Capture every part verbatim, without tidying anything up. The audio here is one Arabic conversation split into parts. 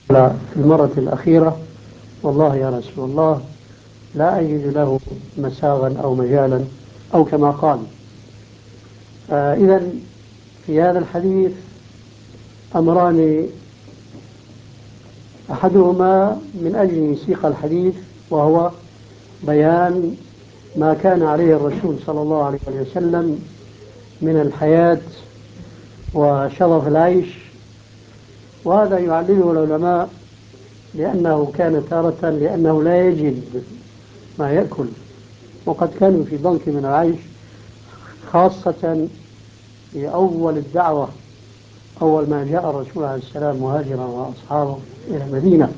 في المرة الأخيرة والله يا رسول الله لا أجد له مساغا أو مجالا أو كما قال. آه إذا في هذا الحديث أمران، أحدهما من أجل سياق الحديث وهو بيان ما كان عليه الرسول صلى الله عليه وسلم من الحياة وشرف العيش، وهذا يعلله العلماء لأنه كان تارة لأنه لا يجد ما يأكل، وقد كانوا في ضنك من العيش، خاصة في أول الدعوة أول ما جاء الرسول عليه السلام مهاجرا وأصحابه إلى المدينة.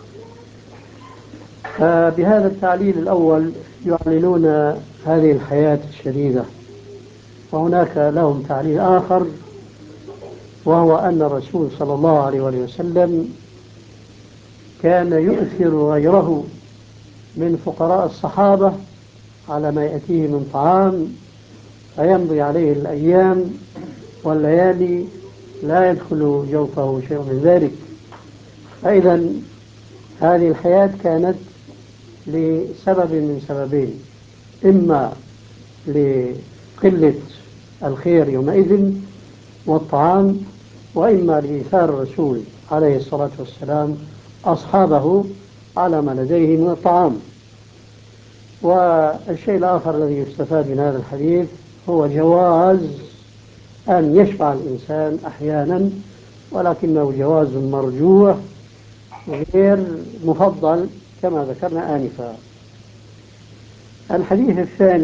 بهذا التعليل الأول يعلنون هذه الحياة الشديدة. وهناك لهم تعليل آخر، وهو أن الرسول صلى الله عليه وسلم كان يؤثر غيره من فقراء الصحابة على ما يأتيه من طعام، فيمضي عليه الأيام والليالي لا يدخل جوفه شيء من ذلك. فإذا هذه الحياة كانت لسبب من سببين: إما لقلة الخير يومئذ والطعام، وإما لإيثار الرسول عليه الصلاة والسلام أصحابه على ما لديه من الطعام. والشيء الآخر الذي يستفاد من هذا الحديث هو جواز أن يشفع الإنسان أحيانا، ولكنه جواز مرجوح غير مفضل كما ذكرنا آنفا. الحديث الثاني